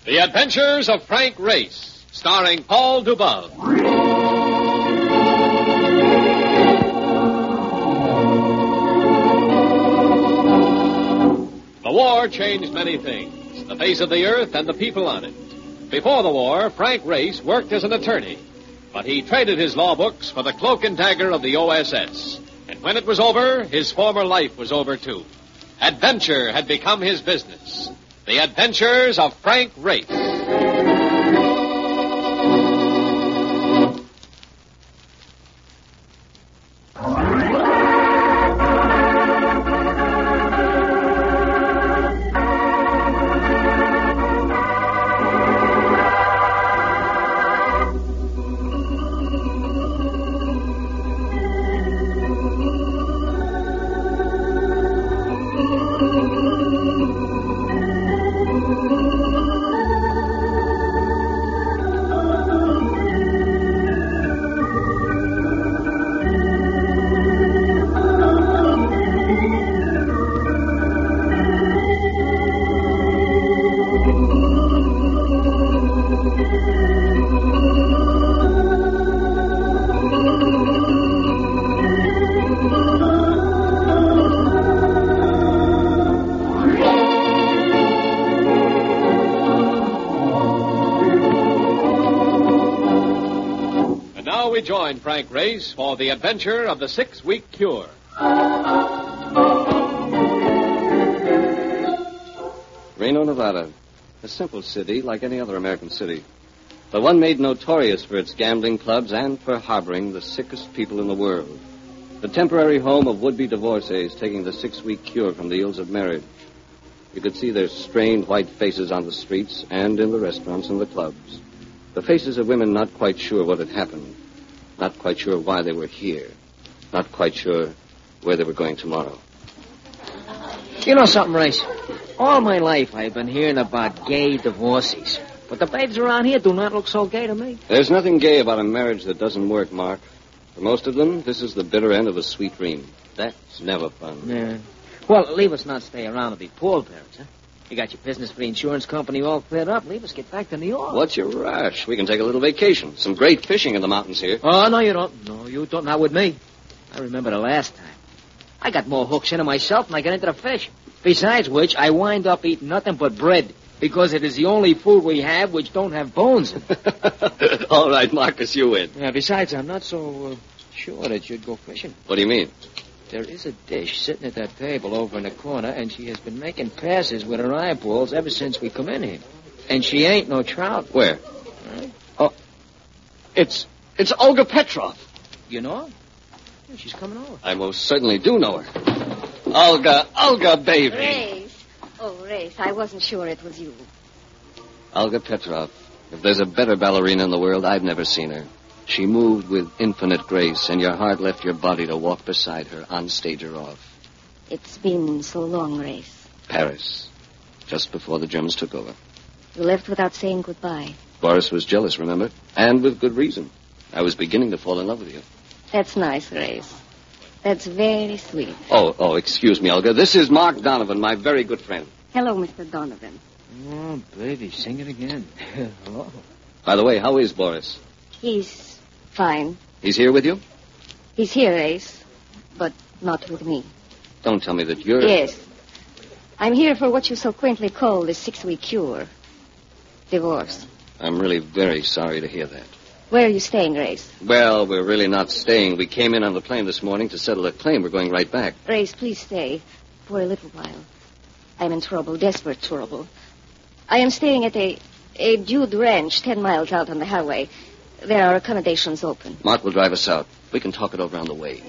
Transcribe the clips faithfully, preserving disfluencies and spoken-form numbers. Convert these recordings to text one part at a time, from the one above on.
The Adventures of Frank Race, starring Paul Dubov. The war changed many things, the face of the earth and the people on it. Before the war, Frank Race worked as an attorney, but he traded his law books for the cloak and dagger of the O S S. And when it was over, his former life was over, too. Adventure had become his business. The Adventures of Frank Race. We join Frank Race for the adventure of the six-week cure. Reno, Nevada. A simple city like any other American city. But one made notorious for its gambling clubs and for harboring the sickest people in the world. The temporary home of would-be divorcees taking the six-week cure from the ills of marriage. You could see their strained white faces on the streets and in the restaurants and the clubs. The faces of women not quite sure what had happened. Not quite sure why they were here. Not quite sure where they were going tomorrow. You know something, Race? All my life I've been hearing about gay divorcees. But the babes around here do not look so gay to me. There's nothing gay about a marriage that doesn't work, Mark. For most of them, this is the bitter end of a sweet dream. That's never fun. Yeah. Well, leave us not stay around and be poor parents, huh? You got your business for the insurance company all cleared up. Leave us get back to New York. What's your rush? We can take a little vacation. Some great fishing in the mountains here. Oh, no, you don't. No, you don't. Not with me. I remember the last time. I got more hooks into myself than I got into the fish. Besides which, I wind up eating nothing but bread because it is the only food we have which don't have bones in it. All right, Marcus, you win. Yeah, besides, I'm not so uh, sure that you'd go fishing. What do you mean? There is a dish sitting at that table over in the corner, and she has been making passes with her eyeballs ever since we come in here. And she ain't no trout. Where? Huh? Oh, it's it's Olga Petrov. You know her? Yeah, she's coming over. I most certainly do know her. Olga, Olga, baby. Race. Oh, Race, I wasn't sure it was you. Olga Petrov. If there's a better ballerina in the world, I've never seen her. She moved with infinite grace, and your heart left your body to walk beside her, on stage or off. It's been so long, Race. Paris, just before the Germans took over. You left without saying goodbye. Boris was jealous, remember? And with good reason. I was beginning to fall in love with you. That's nice, Race. That's very sweet. Oh, oh, excuse me, Olga. This is Mark Donovan, my very good friend. Hello, Mister Donovan. Oh, baby, sing it again. Hello. By the way, how is Boris? He's fine. He's here with you? He's here, Race, but not with me. Don't tell me that you're... Yes. I'm here for what you so quaintly call the six-week cure. Divorce. I'm really very sorry to hear that. Where are you staying, Race? Well, we're really not staying. We came in on the plane this morning to settle a claim. We're going right back. Race, please stay for a little while. I'm in trouble, desperate trouble. I am staying at a, a Jude Ranch ten miles out on the highway. There are accommodations open. Mark will drive us out. We can talk it over on the way.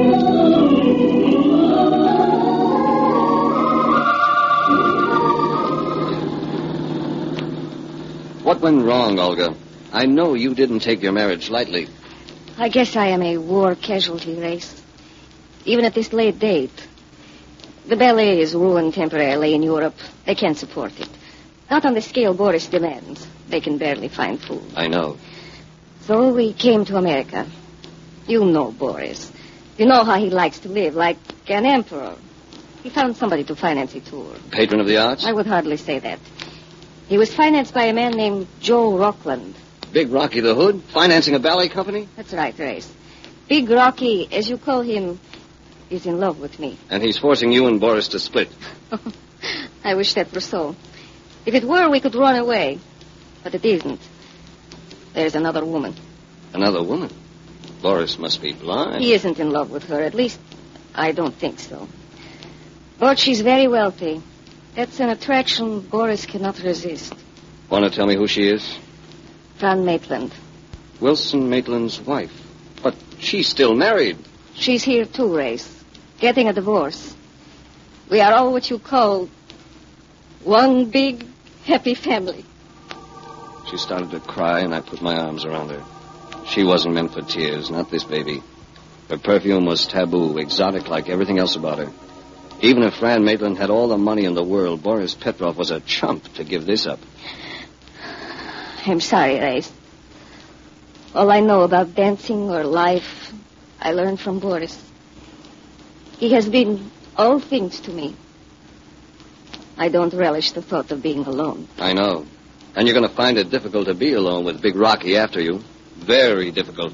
What went wrong, Olga? I know you didn't take your marriage lightly. I guess I am a war casualty, Race. Even at this late date. The ballet is ruined temporarily in Europe. They can't support it. Not on the scale Boris demands. They can barely find food. I know. So we came to America. You know Boris. You know how he likes to live, like an emperor. He found somebody to finance a tour. Patron of the arts? I would hardly say that. He was financed by a man named Joe Rockland. Big Rocky the Hood? Financing a ballet company? That's right, Race. Big Rocky, as you call him, is in love with me. And he's forcing you and Boris to split. I wish that were so. If it were, we could run away. But it isn't. There's another woman. Another woman? Boris must be blind. He isn't in love with her. At least, I don't think so. But she's very wealthy. That's an attraction Boris cannot resist. Want to tell me who she is? Fran Maitland. Wilson Maitland's wife. But she's still married. She's here too, Race. Getting a divorce. We are all what you call one big, happy family. She started to cry, and I put my arms around her. She wasn't meant for tears, not this baby. Her perfume was taboo, exotic like everything else about her. Even if Fran Maitland had all the money in the world, Boris Petrov was a chump to give this up. I'm sorry, Race. All I know about dancing or life, I learned from Boris. He has been all things to me. I don't relish the thought of being alone. I know. And you're going to find it difficult to be alone with Big Rocky after you. Very difficult.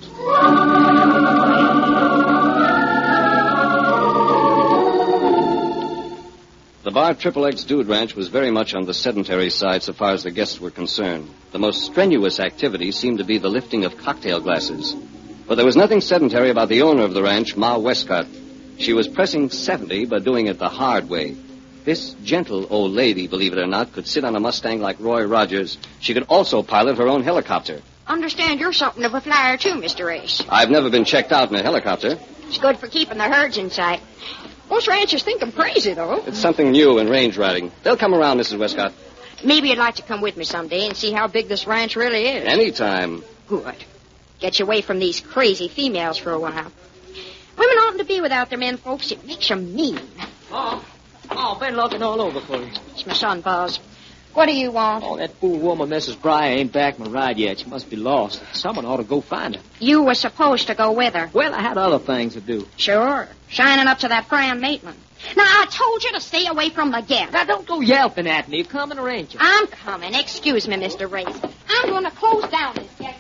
The bar Triple X Dude Ranch was very much on the sedentary side so far as the guests were concerned. The most strenuous activity seemed to be the lifting of cocktail glasses. But there was nothing sedentary about the owner of the ranch, Ma Westcott. She was pressing seventy, but doing it the hard way. This gentle old lady, believe it or not, could sit on a Mustang like Roy Rogers. She could also pilot her own helicopter. Understand you're something of a flyer, too, Mister Race. I've never been checked out in a helicopter. It's good for keeping the herds in sight. Most ranchers think I'm crazy, though. It's something new in range riding. They'll come around, Missus Westcott. Maybe you'd like to come with me someday and see how big this ranch really is. Anytime. Good. Get you away from these crazy females for a while. Women oughtn't to be without their men, folks. It makes them mean. Oh, oh, been looking all over for you. It's my son, Buzz. What do you want? Oh, that fool woman, Missus Breyer, ain't back my ride yet. She must be lost. Someone ought to go find her. You were supposed to go with her. Well, I had other things to do. Sure. Shining up to that Fran Maitland. Now, I told you to stay away from the guest. Now, don't go yelping at me. Come and arrange it. I'm coming. Excuse me, Mister Race. I'm going to close down this guest.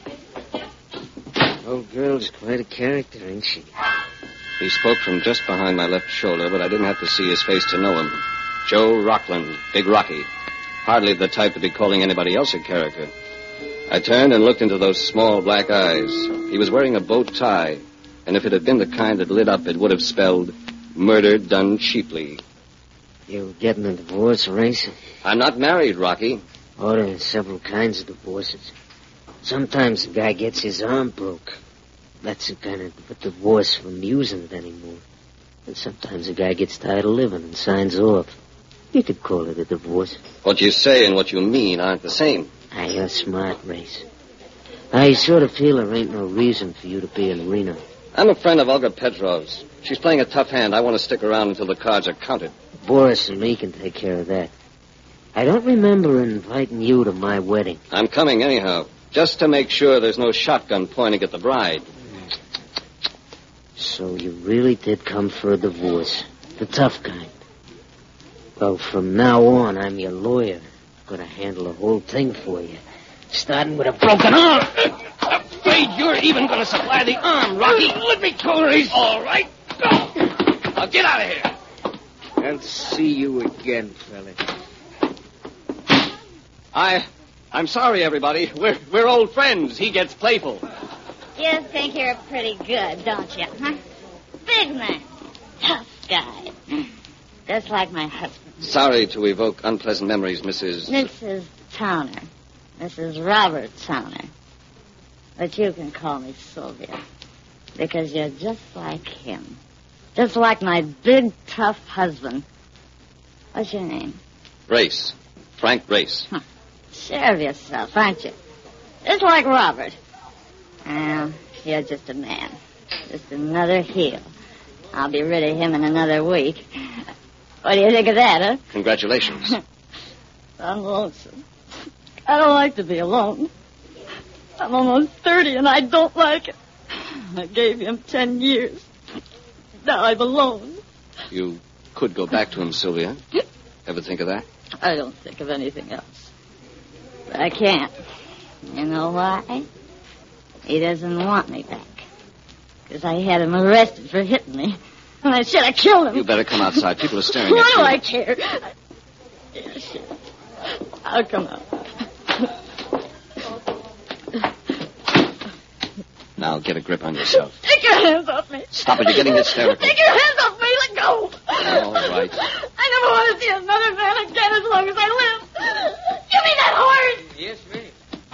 Old girl's quite a character, ain't she? He spoke from just behind my left shoulder, but I didn't have to see his face to know him. Joe Rockland, Big Rocky. Hardly the type to be calling anybody else a character. I turned and looked into those small black eyes. He was wearing a bow tie, and if it had been the kind that lit up, it would have spelled murder done cheaply. You getting a divorce, Race? I'm not married, Rocky. Oh, there's several kinds of divorces. Sometimes a guy gets his arm broke. That's the kind of divorce from using it anymore. And sometimes a guy gets tired of living and signs off. You could call it a divorce. What you say and what you mean aren't the same. Ah, you're smart, Race. I sort of feel there ain't no reason for you to be in Reno. I'm a friend of Olga Petrov's. She's playing a tough hand. I want to stick around until the cards are counted. Boris and me can take care of that. I don't remember inviting you to my wedding. I'm coming anyhow, just to make sure there's no shotgun pointing at the bride. So you really did come for a divorce. The tough kind. Well, from now on, I'm your lawyer. Gonna handle the whole thing for you. Starting with a broken arm. Afraid you're even going to supply the arm, Rocky. Let me go, Race. All right. Now get out of here. I'll see you again, fella. I... I'm sorry, everybody. We're, we're old friends. He gets playful. You think you're pretty good, don't you, huh? Big man. Tough guy. Just like my husband. Sorry to evoke unpleasant memories, Missus Missus Towner. Missus Robert Towner. But you can call me Sylvia. Because you're just like him. Just like my big, tough husband. What's your name? Race. Frank Race. Huh. Sure of yourself, aren't you? Just like Robert. Well, you're just a man. Just another heel. I'll be rid of him in another week. What do you think of that, huh? Congratulations. I'm lonesome. I don't like to be alone. I'm almost thirty, and I don't like it. I gave him ten years. Now I'm alone. You could go back to him, Sylvia. Ever think of that? I don't think of anything else. But I can't. You know why? He doesn't want me back. Because I had him arrested for hitting me. And I should have killed him. You better come outside. People are staring Why at you. do I care? Yeah, sure. I'll come out. Now get a grip on yourself. Take your hands off me. Stop it. You're getting hysterical. Take your hands off me. Let go. All right. I never want to see another man again as long as I live. Give me that horse. Yes, ma'am.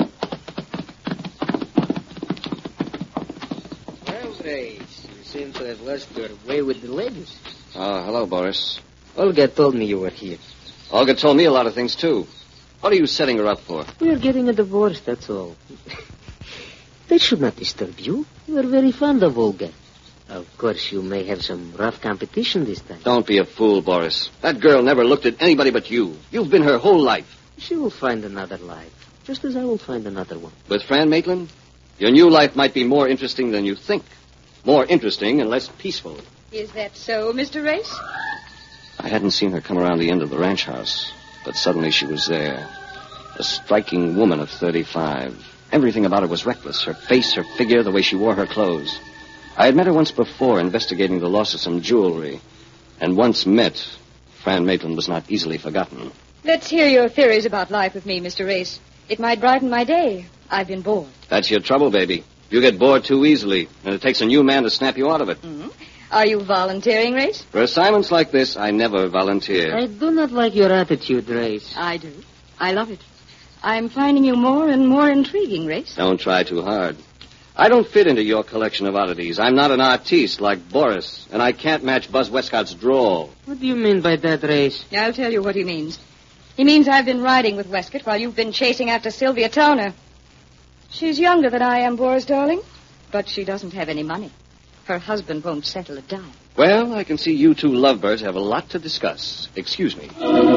Well, Grace, you seem to have lost your way with the ladies. Oh, hello, Boris. Olga told me you were here. Olga told me a lot of things, too. What are you setting her up for? We're getting a divorce, that's all. That should not disturb you. You are very fond of Olga. Of course, you may have some rough competition this time. Don't be a fool, Boris. That girl never looked at anybody but you. You've been her whole life. She will find another life, just as I will find another one. With Fran Maitland, your new life might be more interesting than you think. More interesting and less peaceful. Is that so, Mister Race? I hadn't seen her come around the end of the ranch house, but suddenly she was there. A striking woman of thirty-five. Everything about her was reckless. Her face, her figure, the way she wore her clothes. I had met her once before investigating the loss of some jewelry. And once met, Fran Maitland was not easily forgotten. Let's hear your theories about life with me, Mister Race. It might brighten my day. I've been bored. That's your trouble, baby. You get bored too easily, and it takes a new man to snap you out of it. Mm-hmm. Are you volunteering, Race? For assignments like this, I never volunteer. I do not like your attitude, Race. I do. I love it. I'm finding you more and more intriguing, Race. Don't try too hard. I don't fit into your collection of oddities. I'm not an artiste like Boris, and I can't match Buzz Westcott's drawl. What do you mean by that, Race? I'll tell you what he means. He means I've been riding with Westcott while you've been chasing after Sylvia Towner. She's younger than I am, Boris, darling, but she doesn't have any money. Her husband won't settle a dime. Well, I can see you two lovebirds have a lot to discuss. Excuse me.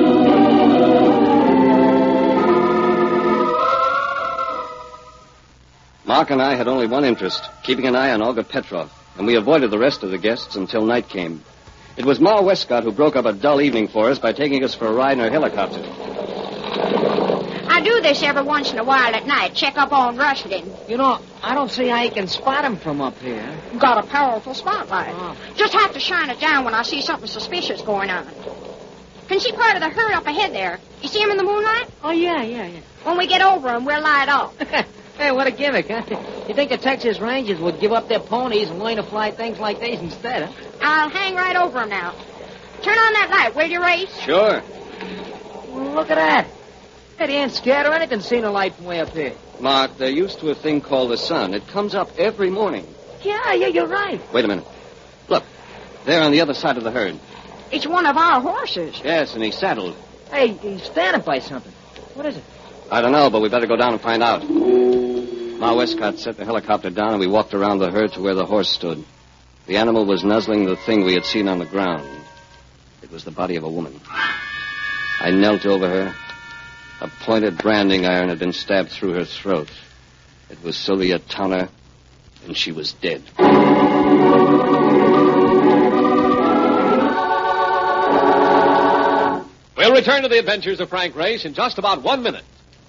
Mark and I had only one interest, keeping an eye on Olga Petrov, and we avoided the rest of the guests until night came. It was Ma Westcott who broke up a dull evening for us by taking us for a ride in her helicopter. I do this every once in a while at night, check up on Rushden. You know, I don't see how you can spot him from up here. Got a powerful spotlight. Oh. Just have to shine it down when I see something suspicious going on. Can see part of the herd up ahead there. You see him in the moonlight? Oh, yeah, yeah, yeah. When we get over him, we'll light off. Hey, what a gimmick, huh? You think the Texas Rangers would give up their ponies and learn to fly things like these instead, huh? I'll hang right over him now. Turn on that light, will you, Race? Sure. Well, look at that. Hey, he ain't scared or anything seeing a light from way up here. Mark, they're used to a thing called the sun. It comes up every morning. Yeah, yeah, you're right. Wait a minute. Look, there on the other side of the herd. It's one of our horses. Yes, and he's saddled. Hey, he's standing by something. What is it? I don't know, but we better go down and find out. Ma Westcott set the helicopter down, and we walked around the herd to where the horse stood. The animal was nuzzling the thing we had seen on the ground. It was the body of a woman. I knelt over her. A pointed branding iron had been stabbed through her throat. It was Sylvia Towner, and she was dead. We'll return to the adventures of Frank Race in just about one minute.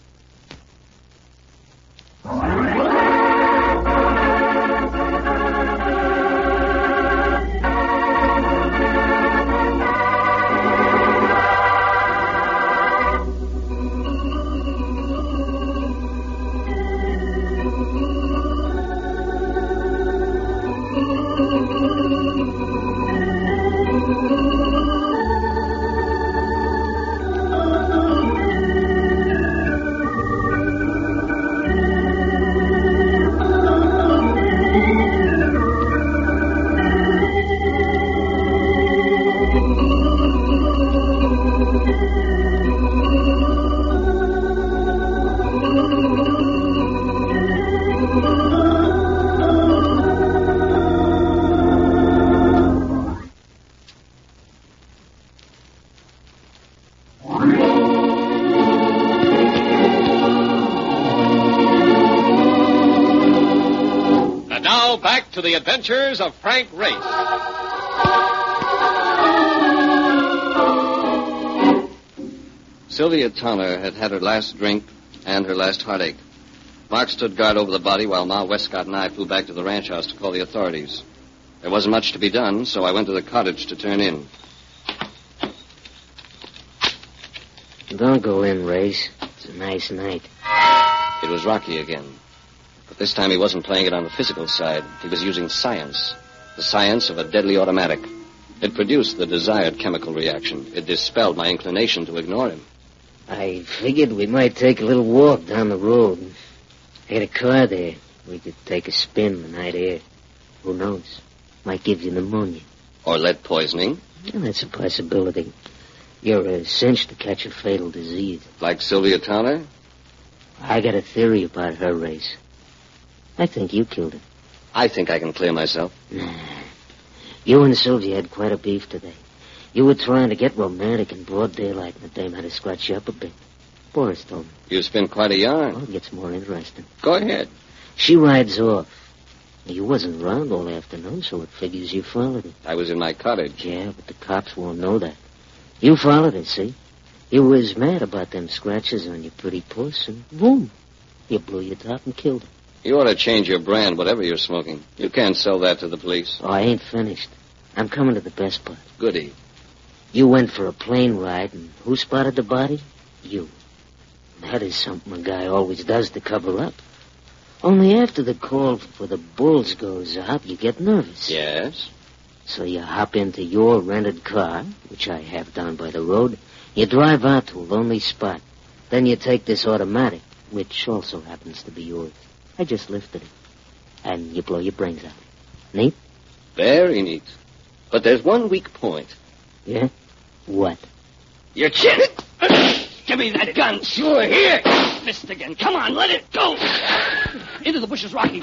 Back to the adventures of Frank Race. Sylvia Towner had had her last drink and her last heartache. Mark stood guard over the body while Ma Westcott and I flew back to the ranch house to call the authorities. There wasn't much to be done, so I went to the cottage to turn in. Don't go in, Race. It's a nice night. It was Rocky again. But this time he wasn't playing it on the physical side. He was using science. The science of a deadly automatic. It produced the desired chemical reaction. It dispelled my inclination to ignore him. I figured we might take a little walk down the road. I had a car there. We could take a spin in the night air. Who knows? Might give you pneumonia. Or lead poisoning. Yeah, that's a possibility. You're a cinch to catch a fatal disease. Like Sylvia Towner? I got a theory about her, Race. I think you killed her. I think I can clear myself. Nah. You and Sylvia had quite a beef today. You were trying to get romantic in broad daylight, and the dame had to scratch you up a bit. Boris told me. You spin quite a yarn. Oh, it gets more interesting. Go ahead. She rides off. You wasn't around all afternoon, so it figures you followed her. I was in my cottage. Yeah, but the cops won't know that. You followed her, see? You was mad about them scratches on your pretty puss, and boom, you blew your top and killed her. You ought to change your brand, whatever you're smoking. You can't sell that to the police. Oh, I ain't finished. I'm coming to the best part. Goody. You went for a plane ride, and who spotted the body? You. That is something a guy always does to cover up. Only after the call for the bulls goes out, you get nervous. Yes? So you hop into your rented car, which I have down by the road. You drive out to a lonely spot. Then you take this automatic, which also happens to be yours. I just lifted it. And you blow your brains out. Neat? Very neat. But there's one weak point. Yeah? What? Your chin. Give me that gun. Sure, here. Fist again. Come on, let it go. Into the bushes, Rocky.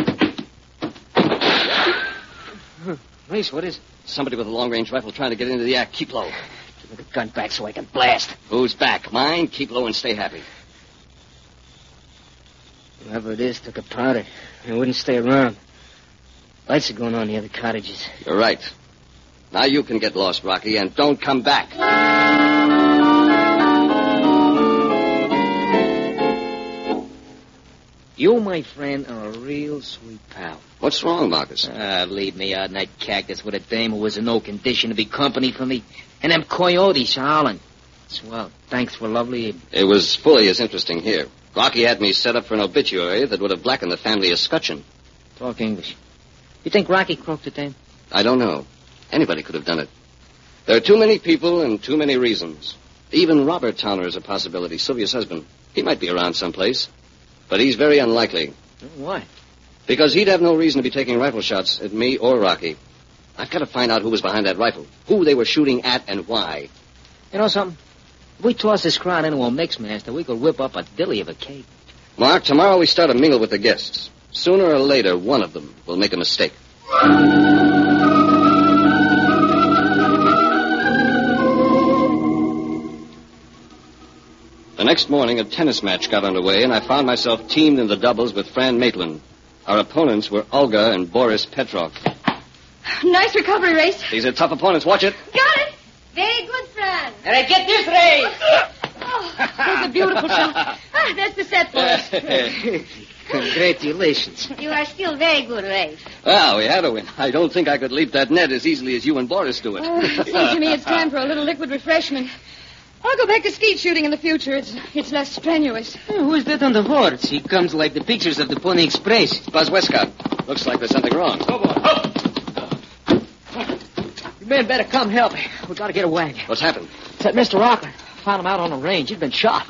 Race, what is it? Somebody with a long-range rifle trying to get into the act. Keep low. Give me the gun back so I can blast. Who's back? Mine? Keep low and stay happy. Whoever it is took a powder. They wouldn't stay around. Lights are going on near the cottages. You're right. Now you can get lost, Rocky, and don't come back. You, my friend, are a real sweet pal. What's wrong, Marcus? Ah, leave me out in that cactus with a dame who was in no condition to be company for me. And them coyotes howling. Swell. Thanks for lovely... It was fully as interesting here. Rocky had me set up for an obituary that would have blackened the family escutcheon. Talk English. You think Rocky croaked the dame? I don't know. Anybody could have done it. There are too many people and too many reasons. Even Robert Towner is a possibility, Sylvia's husband. He might be around someplace. But he's very unlikely. Why? Because he'd have no reason to be taking rifle shots at me or Rocky. I've got to find out who was behind that rifle, who they were shooting at, and why. You know something? If we toss this crowd into a mix master, we could whip up a dilly of a cake. Mark, tomorrow we start a mingle with the guests. Sooner or later, one of them will make a mistake. The next morning, a tennis match got underway, and I found myself teamed in the doubles with Fran Maitland. Our opponents were Olga and Boris Petrov. Nice recovery, Race. These are tough opponents. Watch it. Got it. Very good, Fran. And I get this, Race. Oh, that's a beautiful shot. Ah, that's the set for us. Congratulations. You are still very good, Race. Well, we had to win. I don't think I could leap that net as easily as you and Boris do it. Oh, it seems to me it's time for a little liquid refreshment. I'll go back to skeet shooting in the future. It's it's less strenuous. Oh, who's that on the horse? He comes like the pictures of the Pony Express. Buzz Westcott. Looks like there's something wrong. Go, boy. Oh. You men better come help me. We gotta get a wagon. What's happened? It's that Mister Rockland. Found him out on the range. He'd been shot.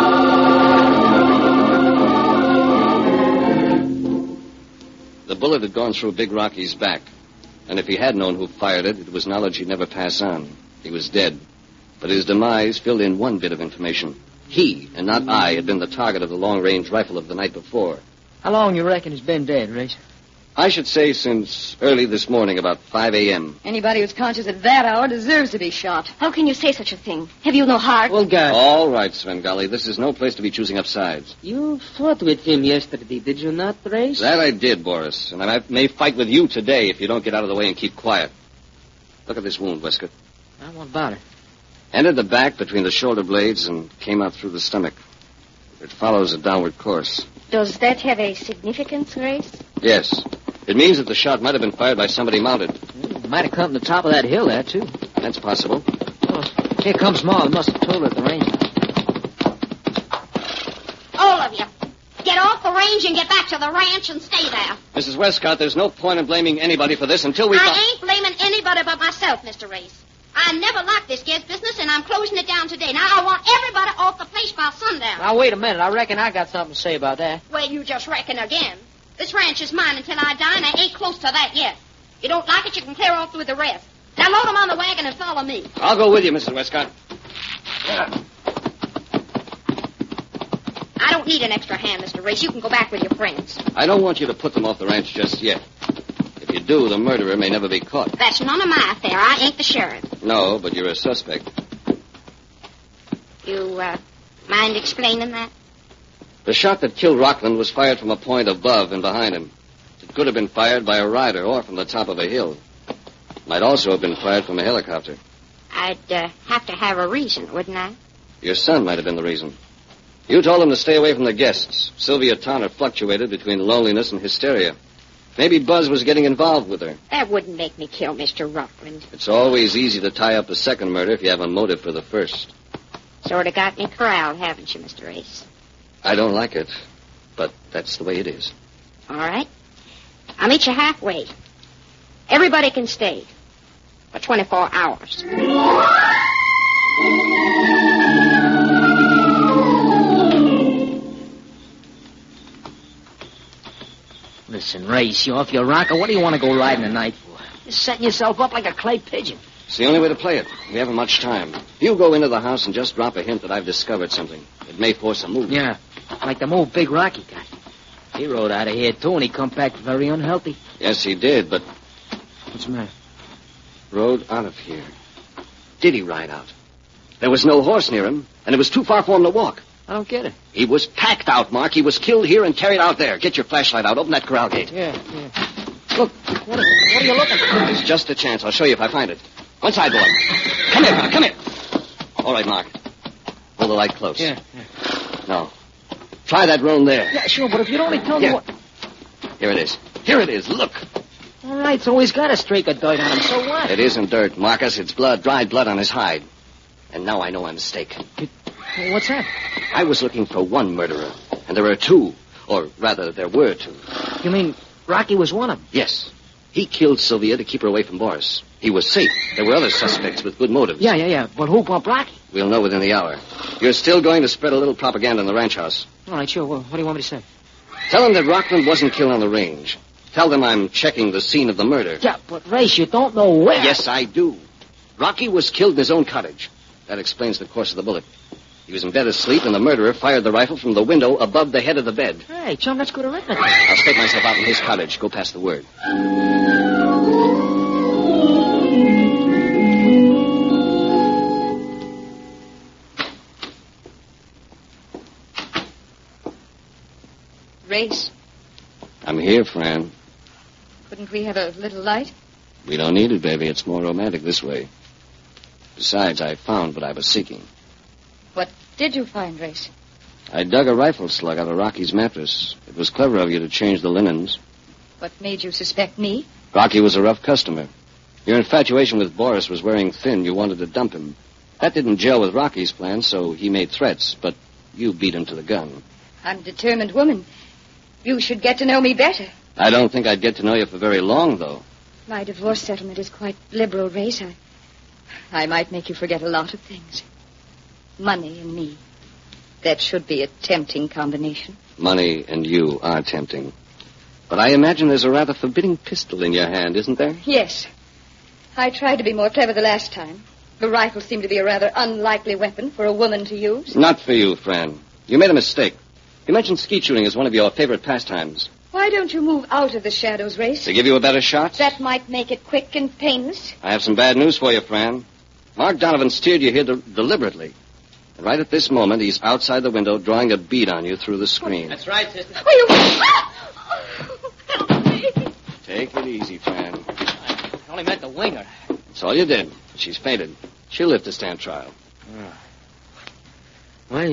The bullet had gone through Big Rocky's back. And if he had known who fired it, it was knowledge he'd never pass on. He was dead. But his demise filled in one bit of information. He, and not I, had been the target of the long-range rifle of the night before. How long you reckon he's been dead, Race? I should say since early this morning, about five a.m. Anybody who's conscious at that hour deserves to be shot. How can you say such a thing? Have you no heart? Well, God. All right, Svengali. This is no place to be choosing up sides. You fought with him yesterday, did you not, Race? That I did, Boris. And I may fight with you today if you don't get out of the way and keep quiet. Look at this wound, Westcott. I want about it. Entered the back between the shoulder blades and came out through the stomach. It follows a downward course. Does that have a significance, Grace? Yes. It means that the shot might have been fired by somebody mounted. It might have come from the top of that hill there, too. That's possible. Oh, here comes Ma. They must have told her at the range. All of you, get off the range and get back to the ranch and stay there. Missus Westcott, there's no point in blaming anybody for this until we... I fi- ain't blaming anybody but myself, Mister Race. I never liked this gas business, and I'm closing it down today. Now, I want everybody off the place by sundown. Now, wait a minute. I reckon I got something to say about that. Well, you just reckon again. This ranch is mine until I die, and I ain't close to that yet. You don't like it, you can clear off with the rest. Now, load them on the wagon and follow me. I'll go with you, Missus Westcott. I don't need an extra hand, Mister Race. You can go back with your friends. I don't want you to put them off the ranch just yet. If you do, the murderer may never be caught. That's none of my affair. I ain't the sheriff. No, but you're a suspect. You, uh, mind explaining that? The shot that killed Rockland was fired from a point above and behind him. It could have been fired by a rider or from the top of a hill. It might also have been fired from a helicopter. I'd uh, have to have a reason, wouldn't I? Your son might have been the reason. You told him to stay away from the guests. Sylvia Towner fluctuated between loneliness and hysteria. Maybe Buzz was getting involved with her. That wouldn't make me kill Mister Rockland. It's always easy to tie up the second murder if you have a motive for the first. Sort of got me corralled, haven't you, Mister Ace? I don't like it, but that's the way it is. All right. I'll meet you halfway. Everybody can stay for twenty-four hours. Listen, Race, you off your rocker? What do you want to go riding tonight for? You're setting yourself up like a clay pigeon. It's the only way to play it. We haven't much time. You go into the house and just drop a hint that I've discovered something. It may force a move. Yeah, like the move Big Rocky got. He rode out of here, too, and he come back very unhealthy. Yes, he did, but... What's the matter? Rode out of here. Did he ride out? There was no horse near him, and it was too far for him to walk. I don't get it. He was packed out, Mark. He was killed here and carried out there. Get your flashlight out. Open that corral gate. Yeah, yeah. Look, what are, what are you looking for? It's just a chance. I'll show you if I find it. One side, boy. Come here, pal. Come here. All right, Mark. Hold the light close. Yeah, yeah. No. Try that roan there. Yeah, sure, but if you'd only tell me Here. what... Here it is. Here it is. Look. All right, so he's got a streak of dirt on him. So what? It isn't dirt, Marcus. It's blood, dried blood on his hide. And now I know my mistake. Hey, what's that? I was looking for one murderer, and there are two. Or rather, there were two. You mean Rocky was one of them? Yes. He killed Sylvia to keep her away from Boris. He was safe. There were other suspects with good motives. Yeah, yeah, yeah. But who bumped Rocky? We'll know within the hour. You're still going to spread a little propaganda in the ranch house. All right, sure. Well, what do you want me to say? Tell them that Rockland wasn't killed on the range. Tell them I'm checking the scene of the murder. Yeah, but Race, you don't know where. Yes, I do. Rocky was killed in his own cottage. That explains the course of the bullet. He was in bed asleep, and the murderer fired the rifle from the window above the head of the bed. Hey, chum, that's good arithmetic. I'll stake myself out in his cottage. Go pass the word. Race, I'm here, Fran. couldn't we have a little light? We don't need it, baby. It's more romantic this way. Besides, I found what I was seeking. What did you find, Race? I dug a rifle slug out of Rocky's mattress. It was clever of you to change the linens. What made you suspect me? Rocky was a rough customer. Your infatuation with Boris was wearing thin. You wanted to dump him. That didn't gel with Rocky's plan, so he made threats, but you beat him to the gun. I'm a determined woman. You should get to know me better. I don't think I'd get to know you for very long, though. My divorce settlement is quite liberal, Race. I, I might make you forget a lot of things. Money and me. That should be a tempting combination. Money and you are tempting. But I imagine there's a rather forbidding pistol in your hand, isn't there? Yes. I tried to be more clever the last time. The rifle seemed to be a rather unlikely weapon for a woman to use. Not for you, Fran. You made a mistake. You mentioned skeet shooting as one of your favorite pastimes. Why don't you move out of the shadows, Race? To give you a better shot? That might make it quick and painless. I have some bad news for you, Fran. Mark Donovan steered you here de- deliberately. And right at this moment, he's outside the window drawing a bead on you through the screen. That's right, sister. Oh, you... Help me. Take it easy, Fran. I only meant to wing her. That's all you did. She's fainted. She'll live to stand trial. Oh. Well, you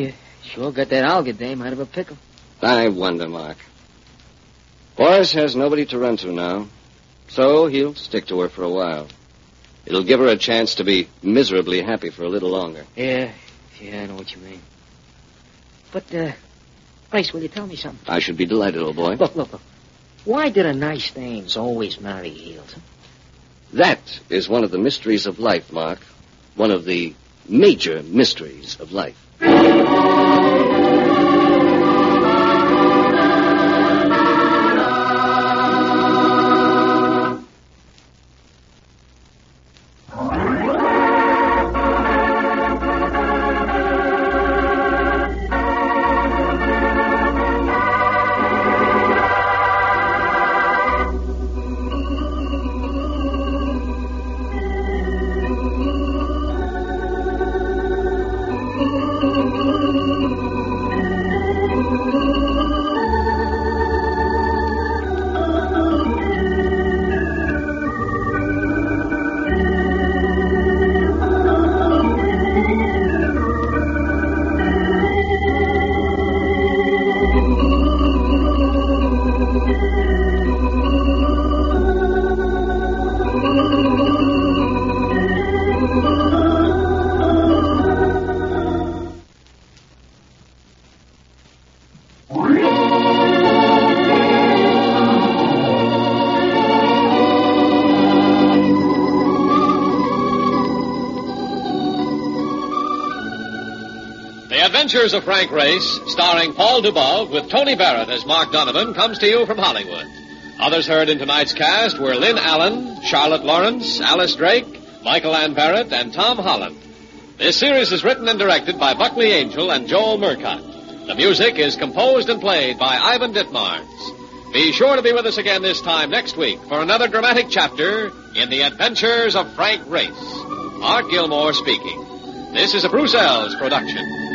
Sure got that Olga dame out of a pickle. I wonder, Mark. Boris has nobody to run to now, so he'll stick to her for a while. It'll give her a chance to be miserably happy for a little longer. Yeah, yeah, I know what you mean. But, uh, Grace, will you tell me something? I should be delighted, old boy. Look, look, look. Why do the nice dames always marry heels? Huh? That is one of the mysteries of life, Mark. One of the major mysteries of life. Adventures of Frank Race, starring Paul Dubov with Tony Barrett as Mark Donovan, comes to you from Hollywood. Others heard in tonight's cast were Lynn Allen, Charlotte Lawrence, Alice Drake, Michael Ann Barrett, and Tom Holland. This series is written and directed by Buckley Angel and Joel Murcott. The music is composed and played by Ivan Ditmars. Be sure to be with us again this time next week for another dramatic chapter in the Adventures of Frank Race. Art Gilmore speaking. This is a Bruce Ells production.